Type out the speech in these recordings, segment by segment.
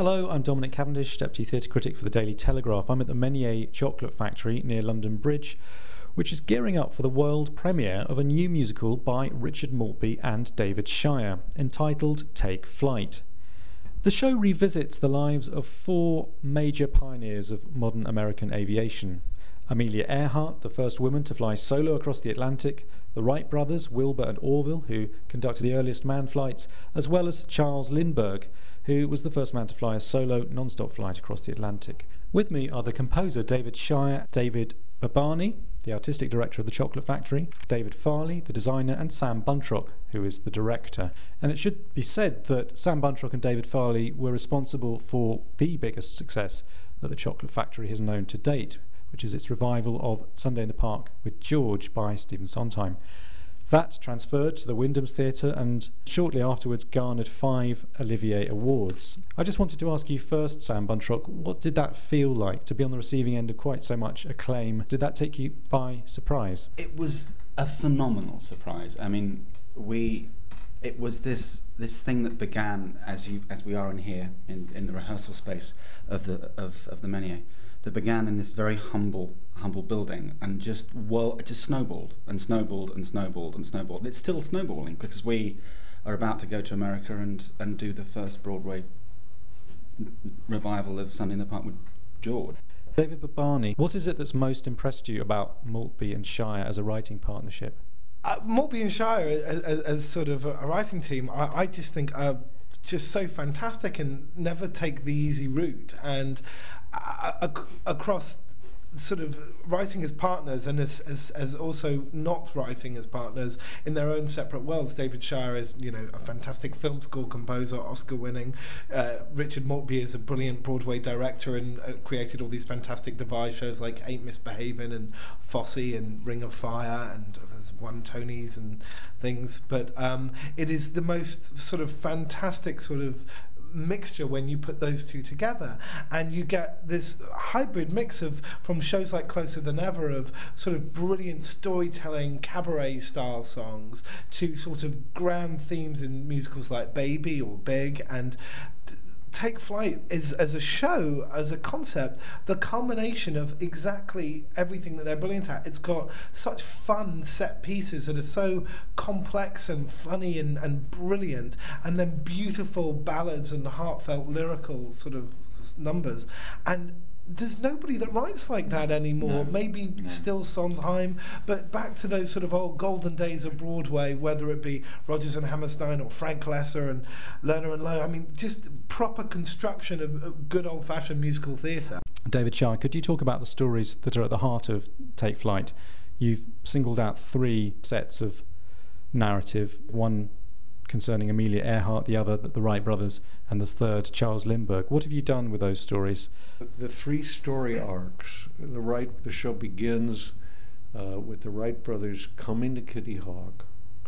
Hello, I'm Dominic Cavendish, Deputy Theatre Critic for the Daily Telegraph. I'm at the Menier Chocolate Factory near London Bridge, which is gearing up for the world premiere of a new musical by Richard Maltby and David Shire, entitled Take Flight. The show revisits the lives of four major pioneers of modern American aviation. Amelia Earhart, the first woman to fly solo across the Atlantic, the Wright brothers, Wilbur and Orville, who conducted the earliest manned flights, as well as Charles Lindbergh, who was the first man to fly a solo non-stop flight across the Atlantic. With me are the composer David Shire, David Babani, the artistic director of the Chocolate Factory, David Farley, the designer, and Sam Buntrock, who is the director. And it should be said that Sam Buntrock and David Farley were responsible for the biggest success that the Chocolate Factory has known to date, which is its revival of Sunday in the Park with George by Stephen Sondheim. That transferred to the Wyndham's Theatre and shortly afterwards garnered 5 Olivier Awards. I just wanted to ask you first, Sam Buntrock, what did that feel like to be on the receiving end of quite so much acclaim? Did that take you by surprise? It was a phenomenal surprise. I mean, it was this thing that began as we are in here in the rehearsal space of the Menier, that began in this very humble building and just snowballed and snowballed and snowballed and snowballed. It's still snowballing because we are about to go to America and do the first Broadway revival of Sunday in the Park with George. David Babani, what is it that's most impressed you about Maltby and Shire as a writing partnership? Maltby and Shire as sort of a writing team, I just think are just so fantastic and never take the easy route, and across sort of writing as partners and as also not writing as partners in their own separate worlds. David Shire is, a fantastic film score composer, Oscar winning. Richard Maltby is a brilliant Broadway director and created all these fantastic devised shows like Ain't Misbehavin' and Fosse and Ring of Fire, and there's won Tonys and things. But it is the most sort of fantastic sort of mixture when you put those two together, and you get this hybrid mix of, from shows like Closer Than Ever, of sort of brilliant storytelling cabaret style songs to sort of grand themes in musicals like Baby or Big. And Take Flight is, as a show, as a concept, the culmination of exactly everything that they're brilliant at. It's got such fun set pieces that are so complex and funny and brilliant, and then beautiful ballads and heartfelt lyrical sort of numbers. And there's nobody that writes like that anymore. Maybe still Sondheim, but back to those sort of old golden days of Broadway, whether it be Rodgers and Hammerstein or Frank Lesser and Lerner and Loewe. I mean, just proper construction of good old-fashioned musical theatre. David Shire, could you talk about the stories that are at the heart of Take Flight? You've singled out 3 sets of narrative, one concerning Amelia Earhart, the other the Wright brothers, and the third Charles Lindbergh. What have you done with those stories? The 3 story arcs. The show begins with the Wright brothers coming to Kitty Hawk,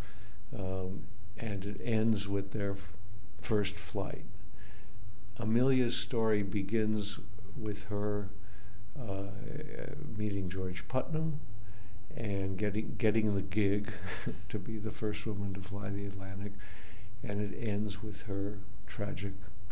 and it ends with their first flight. Amelia's story begins with her meeting George Putnam and getting the gig to be the first woman to fly the Atlantic, and it ends with her tragic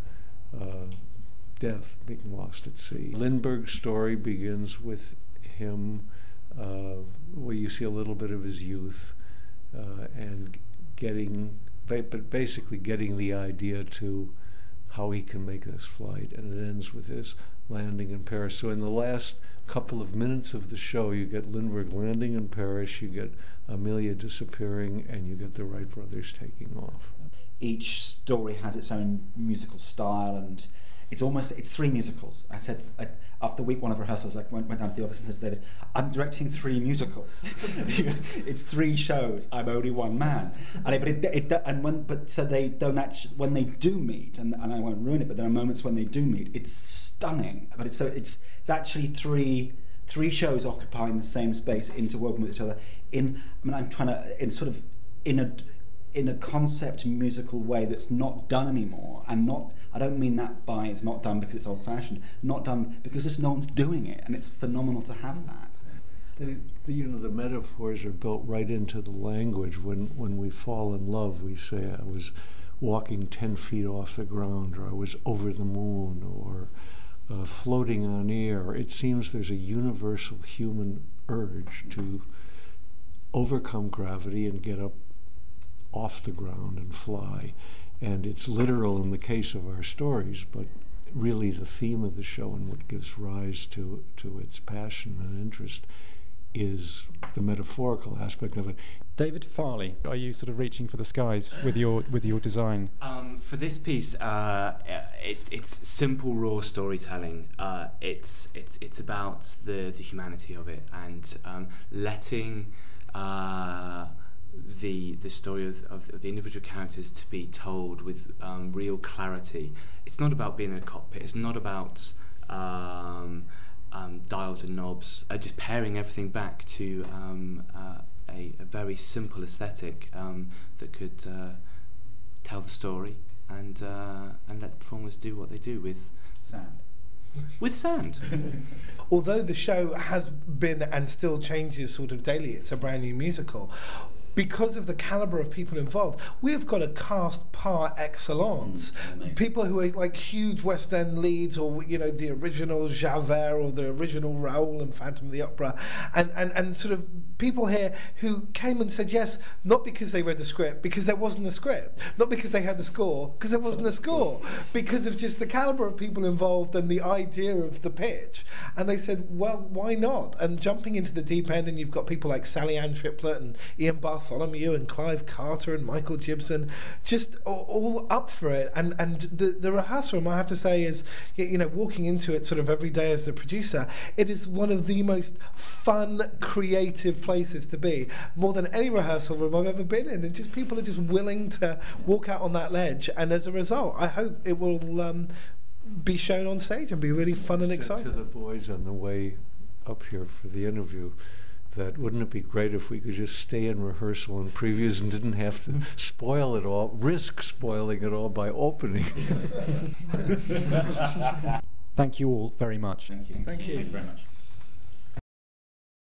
death, being lost at sea. Lindbergh's story begins with him, where you see a little bit of his youth, and basically getting the idea to how he can make this flight, and it ends with his landing in Paris. So in the last couple of minutes of the show, you get Lindbergh landing in Paris, you get Amelia disappearing, and you get the Wright brothers taking off. Each story has its own musical style, and it's 3 musicals. I said, after week 1 of rehearsals, I went down to the office and said to David, I'm directing 3 musicals. It's 3 shows. I'm only one man. So they don't actually, when they do meet, and I won't ruin it, but there are moments when they do meet, it's stunning. But it's actually three shows occupying the same space, interwoven with each other. I'm trying to, in a concept musical way that's not done anymore, and I don't mean that by it's not done because it's old-fashioned, not done because just no one's doing it, and it's phenomenal to have that. The metaphors are built right into the language. When we fall in love, we say, I was walking 10 feet off the ground, or I was over the moon, or floating on air. It seems there's a universal human urge to overcome gravity and get up off the ground and fly. And it's literal in the case of our stories, but really the theme of the show and what gives rise to its passion and interest is the metaphorical aspect of it. David Farley, are you sort of reaching for the skies with your design? For this piece, it's simple, raw storytelling. It's about the humanity of it, and letting the story of the individual characters to be told with real clarity. It's not about being in a cockpit. It's not about dials and knobs. Just paring everything back to a very simple aesthetic that could tell the story and let the performers do what they do with Sand. With sand. Although the show has been and still changes sort of daily, it's a brand new musical. Because of the caliber of people involved, we've got a cast par excellence. People who are like huge West End leads, or the original Javert or the original Raoul in Phantom of the Opera, and sort of people here who came and said yes, not because they read the script, because there wasn't a script, not because they had the score, because there wasn't a score, because of just the caliber of people involved and the idea of the pitch. And they said, well, why not? And jumping into the deep end, and you've got people like Sally Ann Triplett and Ian Bartholomew and Clive Carter and Michael Gibson, just all up for it. And the rehearsal room, I have to say, is, walking into it sort of every day as the producer, it is one of the most fun, creative places to be, more than any rehearsal room I've ever been in. And just people are just willing to walk out on that ledge. And as a result, I hope it will be shown on stage and be really fun and exciting. To the boys on the way up here for the interview, that wouldn't it be great if we could just stay in rehearsal and previews and didn't have to spoil it all, risk spoiling it all by opening. Thank you all very much. Thank you. Thank you very much.